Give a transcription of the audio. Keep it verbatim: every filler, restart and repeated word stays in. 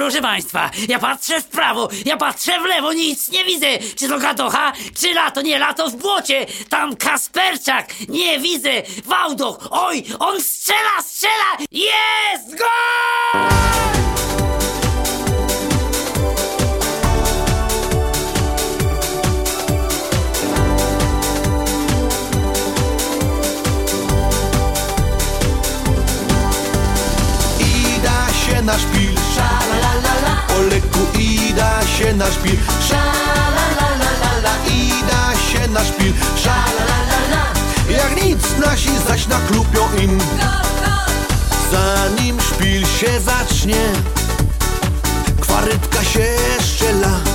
proszę państwa, ja patrzę w prawo, ja patrzę w lewo, nic nie widzę. Czy to Kadocha, czy lato? Nie, lato w błocie. Tam Kasperczak, nie widzę. Wałdoch, oj, on strzela, strzela. Jest gol! Na szpil, sza-la-la-la-la. Oleku, ida się na szpil, sza-la-la-la-la-la. Ida się na szpil, sza-la-la-la-la. Jak nic nasi zaś naklupią im. Zanim szpil się zacznie, kwarytka się szczela.